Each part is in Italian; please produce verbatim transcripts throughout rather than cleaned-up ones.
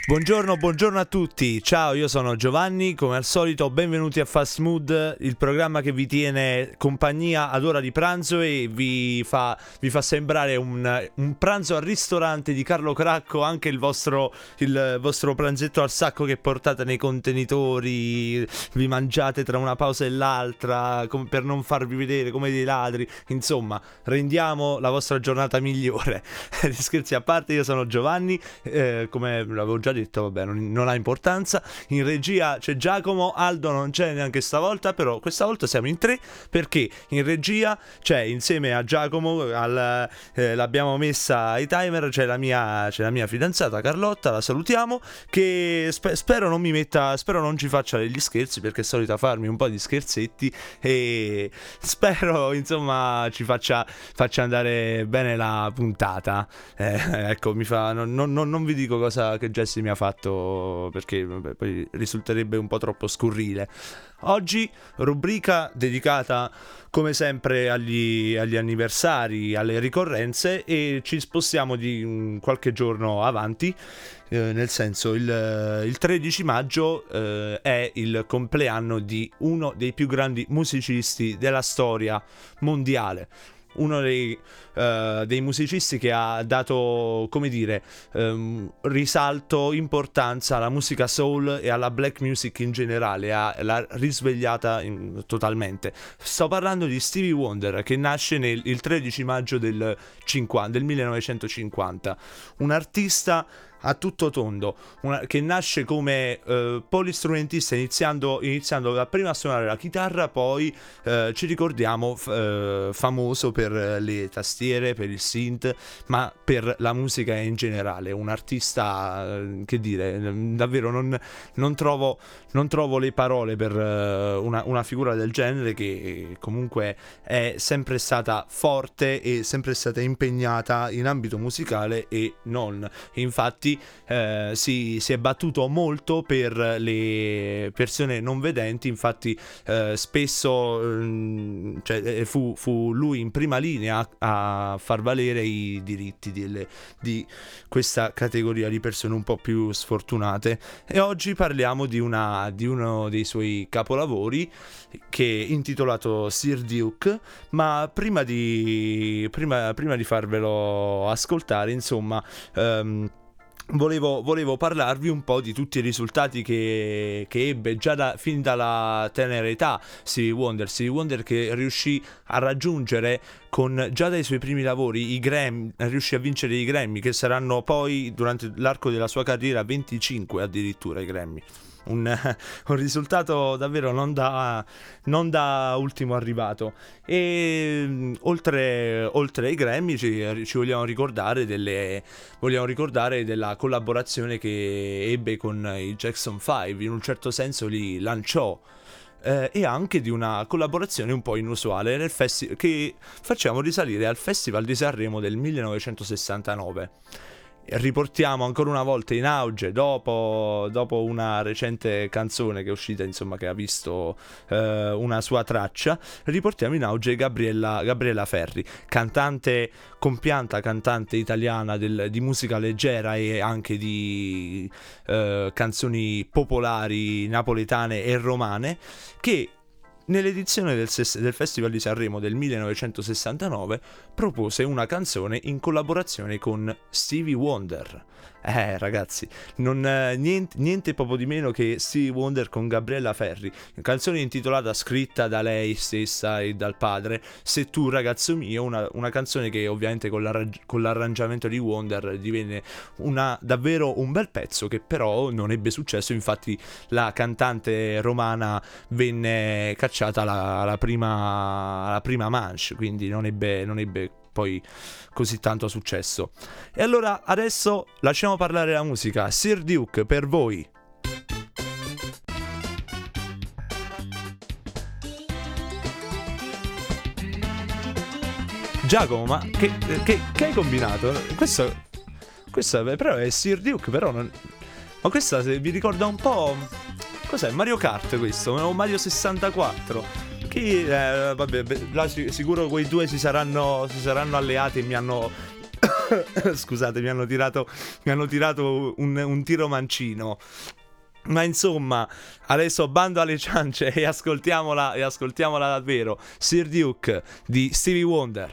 Buongiorno, buongiorno a tutti, ciao, io sono Giovanni, come al solito benvenuti a Fast Mood, il programma che vi tiene compagnia ad ora di pranzo e vi fa, vi fa sembrare un, un pranzo al ristorante di Carlo Cracco, anche il vostro, il vostro pranzetto al sacco che portate nei contenitori, vi mangiate tra una pausa e l'altra com- per non farvi vedere come dei ladri, insomma, rendiamo la vostra giornata migliore. Scherzi a parte, io sono Giovanni, eh, come l'avevo già detto, vabbè, non, non ha importanza. In regia c'è Giacomo, Aldo non c'è neanche stavolta, però questa volta siamo in tre perché in regia c'è, insieme a Giacomo, al, eh, l'abbiamo messa ai timer, c'è la mia, c'è la mia fidanzata Carlotta, la salutiamo, che spe- spero non mi metta, spero non ci faccia degli scherzi, perché è solita farmi un po' di scherzetti e spero insomma ci faccia, faccia andare bene la puntata. Eh, ecco, mi fa, non, non, non vi dico cosa che Jesse mi ha fatto, perché vabbè, poi risulterebbe un po' troppo scurrile. Oggi rubrica dedicata come sempre agli, agli anniversari, alle ricorrenze, e ci spostiamo di um, qualche giorno avanti, eh, nel senso il, il tredici maggio eh, è il compleanno di uno dei più grandi musicisti della storia mondiale. Uno dei, uh, dei musicisti che ha dato, come dire, um, risalto, importanza alla musica soul e alla black music in generale, ha, l'ha risvegliata in, totalmente. Sto parlando di Stevie Wonder, che nasce nel, il tredici maggio del, cinquanta, del millenovecentocinquanta, un artista a tutto tondo, una, che nasce come uh, polistrumentista, iniziando, iniziando da prima a suonare la chitarra, poi uh, ci ricordiamo f- uh, famoso per le tastiere, per il synth, ma per la musica in generale. Un artista, uh, che dire, davvero non, non, trovo, non trovo le parole per uh, una, una figura del genere, che comunque è sempre stata forte e sempre stata impegnata in ambito musicale e non. Infatti Eh, si, si è battuto molto per le persone non vedenti, infatti eh, spesso eh, cioè, fu, fu lui in prima linea a, a far valere i diritti delle, di questa categoria di persone un po' più sfortunate. E oggi parliamo di, una, di uno dei suoi capolavori, che è intitolato Sir Duke, ma prima di, prima, prima di farvelo ascoltare, insomma, ehm, Volevo, volevo parlarvi un po' di tutti i risultati che, che ebbe già da, fin dalla tenera età Stevie Wonder. Stevie Wonder che riuscì a raggiungere, con già dai suoi primi lavori, i Grammy, riuscì a vincere i Grammy, che saranno poi durante l'arco della sua carriera venticinque addirittura i Grammy. Un, un risultato davvero non da, non da ultimo arrivato. E oltre, oltre ai Grammy ci, ci vogliamo ricordare delle vogliamo ricordare della collaborazione che ebbe con i Jackson cinque, in un certo senso li lanciò. Eh, e anche di una collaborazione un po' inusuale nel festi- che facciamo risalire al Festival di Sanremo del millenovecentosessantanove. Riportiamo ancora una volta in auge, dopo, dopo una recente canzone che è uscita, insomma, che ha visto eh, una sua traccia, riportiamo in auge Gabriella, Gabriella Ferri, cantante compianta, cantante italiana del, di musica leggera e anche di eh, canzoni popolari napoletane e romane, che nell'edizione del, ses- del Festival di Sanremo del millenovecentosessantanove propose una canzone in collaborazione con Stevie Wonder. Eh ragazzi, non, eh, niente, niente proprio di meno che Stevie Wonder con Gabriella Ferri, una canzone intitolata, scritta da lei stessa e dal padre, Se tu ragazzo mio, una, una canzone che ovviamente con, l'arra- con l'arrangiamento di Wonder divenne una, davvero un bel pezzo, che però non ebbe successo. Infatti la cantante romana venne cacciata alla, alla, prima, alla prima manche, quindi non ebbe, non ebbe poi così tanto successo. E allora adesso lasciamo parlare la musica. Sir Duke per voi. Giacomo, ma che, che, che hai combinato? Questo, questo però è Sir Duke, però non... Ma questa se vi ricorda un po'... Cos'è? Mario Kart questo? O Mario sessantaquattro? Che eh, vabbè, là, sicuro quei due si saranno, si saranno alleati e mi hanno Scusate, mi hanno tirato, mi hanno tirato un, un tiro mancino. Ma insomma, adesso bando alle ciance e ascoltiamola, e ascoltiamola davvero. Sir Duke di Stevie Wonder.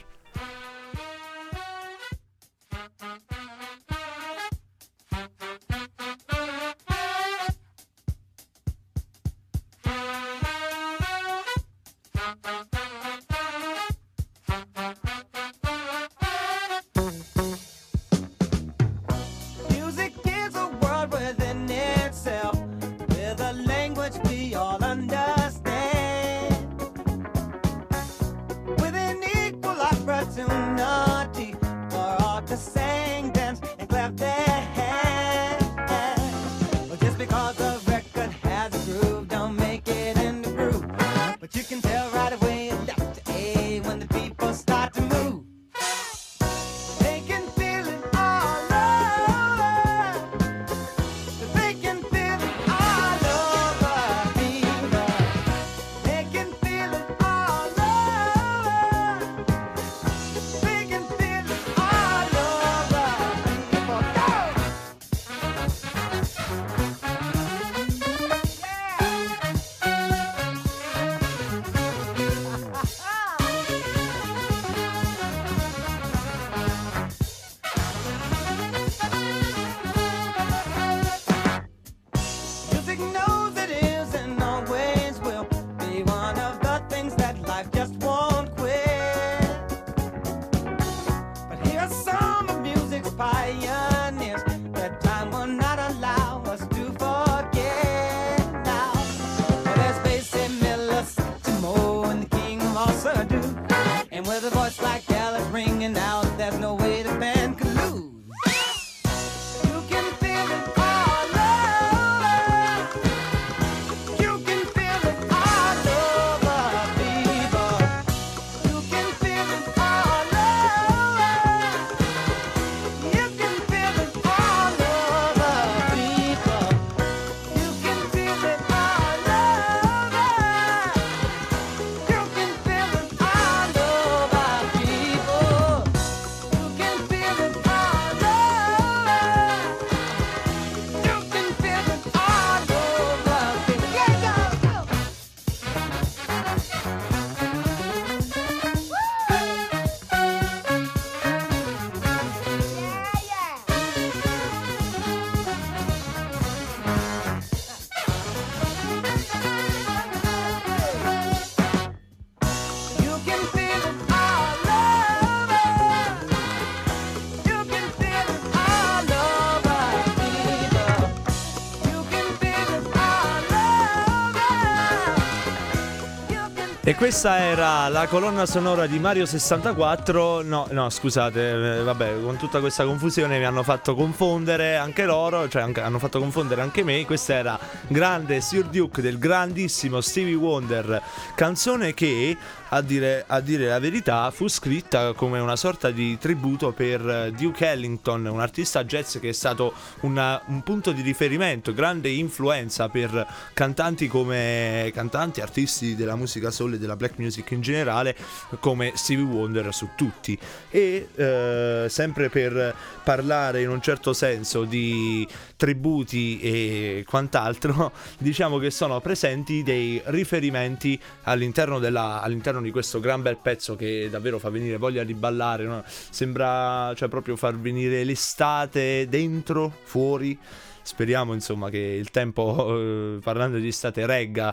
E questa era la colonna sonora di Mario sessantaquattro. No, no, scusate, eh, vabbè, con tutta questa confusione mi hanno fatto confondere anche loro, cioè anche, hanno fatto confondere anche me. Questa era Grande Sir Duke del grandissimo Stevie Wonder, canzone che, a dire, a dire la verità, fu scritta come una sorta di tributo per Duke Ellington, un artista jazz che è stato una, un punto di riferimento, grande influenza per cantanti come cantanti, artisti della musica soul, della black music in generale, come Stevie Wonder su tutti. E eh, sempre per parlare in un certo senso di tributi e quant'altro, diciamo che sono presenti dei riferimenti all'interno della all'interno di questo gran bel pezzo che davvero fa venire voglia di ballare, no? Sembra, cioè, proprio far venire l'estate dentro, fuori. Speriamo insomma che il tempo, eh, parlando di estate, regga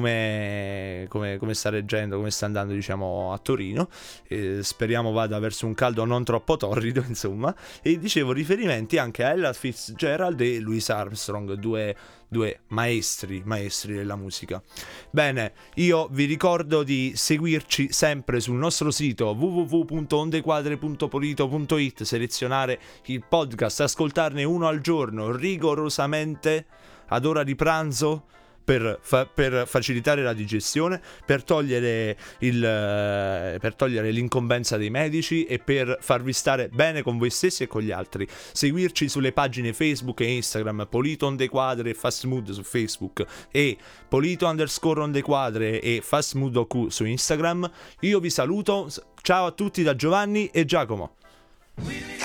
come, come, come sta reggendo, come sta andando, diciamo, a Torino. Eh, speriamo vada verso un caldo non troppo torrido, insomma. E dicevo, riferimenti anche a Ella Fitzgerald e Louis Armstrong, due, due maestri, maestri della musica. Bene, io vi ricordo di seguirci sempre sul nostro sito w w w punto ondequadre punto polito punto it, selezionare il podcast, ascoltarne uno al giorno rigorosamente ad ora di pranzo, Per, fa- per facilitare la digestione, per togliere il eh, per togliere l'incombenza dei medici e per farvi stare bene con voi stessi e con gli altri. Seguirci sulle pagine Facebook e Instagram, Polito on the Quadre e Fast Mood su Facebook e Polito underscore on the Quadre e Fast Mood O Q su Instagram. Io vi saluto, ciao a tutti da Giovanni e Giacomo.